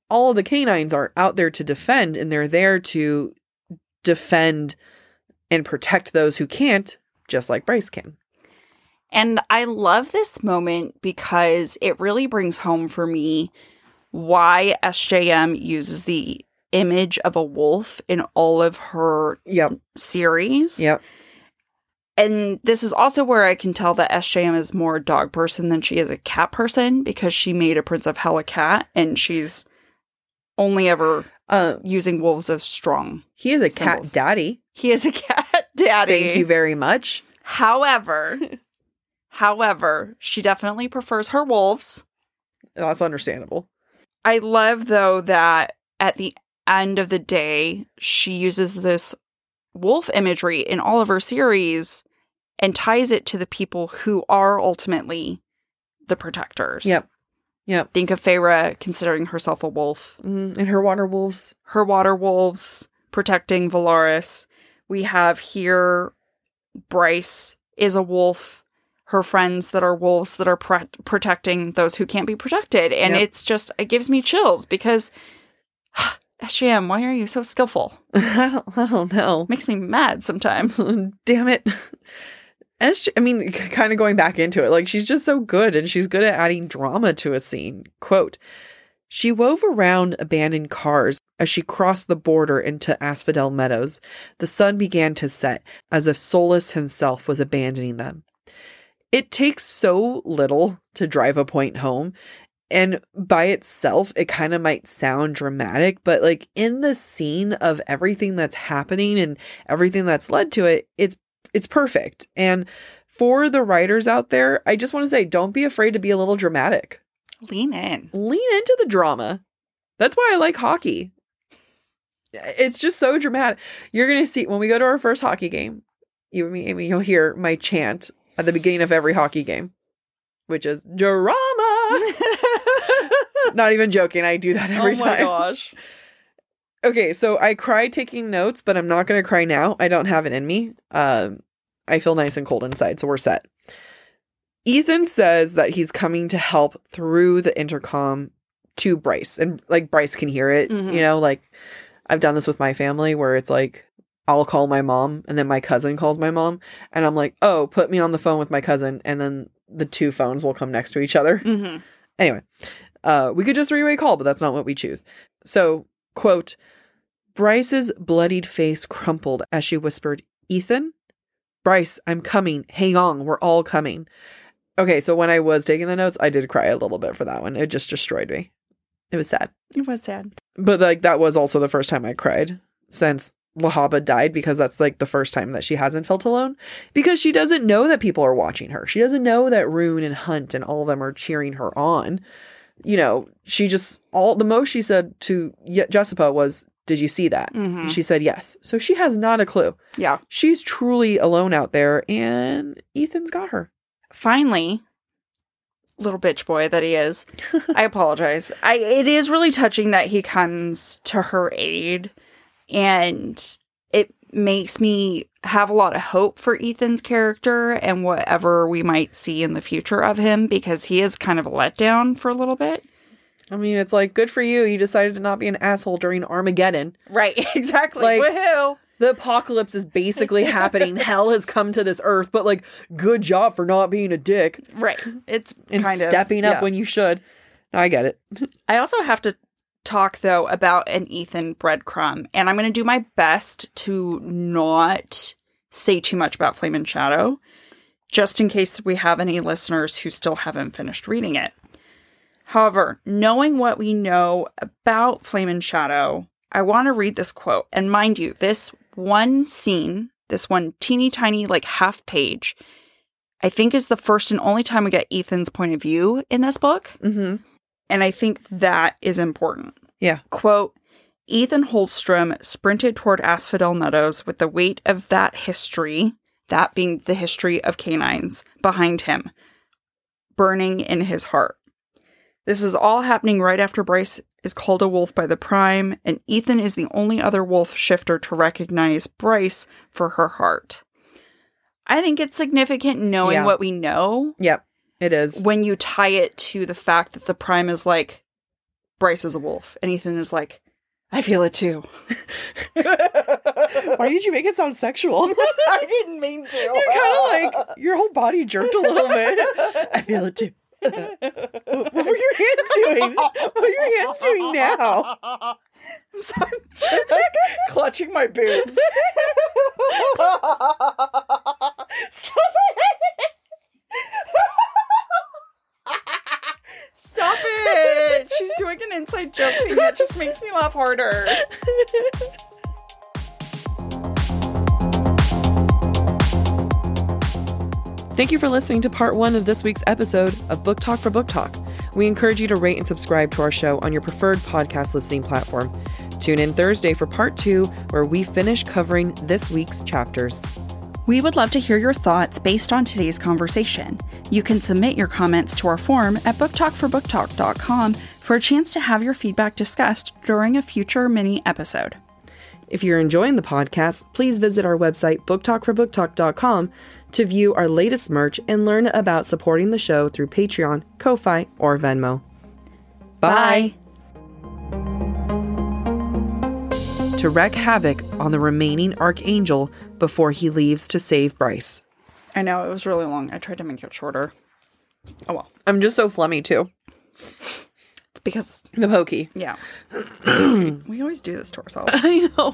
all of the canines are out there to defend, and they're there to defend and protect those who can't, just like Bryce can. And I love this moment because it really brings home for me why SJM uses the image of a wolf in all of her series. Yep. And this is also where I can tell that SJM is more a dog person than she is a cat person, because she made a Prince of Hell a cat, and she's only ever using wolves as strong. He is a symbols. cat daddy. He is a cat daddy. Thank you very much. However, she definitely prefers her wolves. That's understandable. I love, though, that at the end of the day, she uses this wolf imagery in all of her series and ties it to the people who are ultimately the protectors. Yep. Think of Feyre considering herself a wolf. And her water wolves. Her water wolves protecting Valaris. We have here Bryce is a wolf. Her friends that are wolves that are protecting those who can't be protected. And it's just, it gives me chills because, SJM, why are you so skillful? I don't know. Makes me mad sometimes. Damn it. Kind of going back into it, like, she's just so good, and she's good at adding drama to a scene. Quote, she wove around abandoned cars as she crossed the border into Asphodel Meadows. The sun began to set, as if Solus himself was abandoning them. It takes so little to drive a point home, and by itself, it kind of might sound dramatic, but like in the scene of everything that's happening and everything that's led to it, it's perfect. And for the writers out there, I just want to say, don't be afraid to be a little dramatic. Lean in. Lean into the drama. That's why I like hockey. It's just so dramatic. You're going to see, when we go to our first hockey game, you and me, Amy, you'll hear my chant at the beginning of every hockey game, which is drama. Not even joking. I do that every time. Oh my gosh. Okay, so I cried taking notes, but I'm not going to cry now. I don't have it in me. I feel nice and cold inside, so we're set. Ethan says that he's coming to help through the intercom to Bryce. And like Bryce can hear it, you know, like I've done this with my family where it's like, I'll call my mom and then my cousin calls my mom and I'm like, oh, put me on the phone with my cousin. And then the two phones will come next to each other. Mm-hmm. Anyway, we could just three-way call, but that's not what we choose. So, quote, Bryce's bloodied face crumpled as she whispered, Ethan? Bryce, I'm coming. Hang on. We're all coming. Okay, so when I was taking the notes, I did cry a little bit for that one. It just destroyed me. It was sad. It was sad. But like that was also the first time I cried since Lahaba died, because that's like the first time that she hasn't felt alone, because she doesn't know that people are watching her. She doesn't know that Rune and Hunt and all of them are cheering her on. You know, she just, the most she said to Jessica was, did you see that? Mm-hmm. She said yes. So she has not a clue. Yeah. She's truly alone out there, and Ethan's got her. Finally, little bitch boy that he is. I apologize. It is really touching that he comes to her aid, and it makes me have a lot of hope for Ethan's character and whatever we might see in the future of him, because he is kind of a letdown for a little bit. I mean, it's like, good for you. You decided to not be an asshole during Armageddon. Right, exactly. Like, woohoo! The apocalypse is basically happening. Hell has come to this earth, but like, good job for not being a dick. Right. It's and kind of stepping up when you should. No, I get it. I also have to talk, though, about an Ethan breadcrumb, and I'm going to do my best to not say too much about Flame and Shadow, just in case we have any listeners who still haven't finished reading it. However, knowing what we know about Flame and Shadow, I want to read this quote. And mind you, this one scene, this one teeny tiny, like half page, I think is the first and only time we get Ethan's point of view in this book. Mm-hmm. And I think that is important. Yeah. Quote, Ethan Holstrom sprinted toward Asphodel Meadows with the weight of that history, that being the history of canines, behind him, burning in his heart. This is all happening right after Bryce is called a wolf by the Prime, and Ethan is the only other wolf shifter to recognize Bryce for her heart. I think it's significant knowing what we know. Yep, it is. When you tie it to the fact that the Prime is like, Bryce is a wolf. And Ethan is like, I feel it too. Why did you make it sound sexual? I didn't mean to. You're kind of like, your whole body jerked a little bit. I feel it too. What were your hands doing? What are your hands doing now? I'm sorry. Clutching my boobs. Stop it! Stop it! She's doing an inside joke thing that just makes me laugh harder. Thank you for listening to part 1 of this week's episode of Book Talk for Book Talk. We encourage you to rate and subscribe to our show on your preferred podcast listening platform. Tune in Thursday for part 2, where we finish covering this week's chapters. We would love to hear your thoughts based on today's conversation. You can submit your comments to our form at booktalkforbooktalk.com for a chance to have your feedback discussed during a future mini episode. If you're enjoying the podcast, please visit our website, booktalkforbooktalk.com, to view our latest merch and learn about supporting the show through Patreon, Ko-Fi, or Venmo. Bye! To wreak havoc on the remaining Archangel before he leaves to save Bryce. I know, it was really long. I tried to make it shorter. Oh well. I'm just so flummy, too. It's because... The pokey. Yeah. We always do this to ourselves. I know.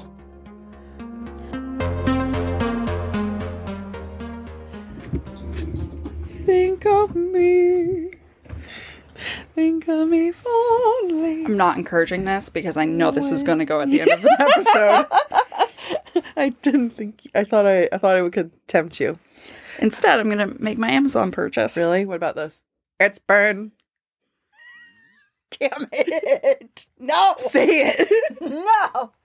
Think of me. Think of me fondly. I'm not encouraging this because I know this is going to go at the end of the episode. I didn't think... I thought I could tempt you. Instead, I'm going to make my Amazon purchase. Really? What about this? It's burn. Damn it. No. Say it. No.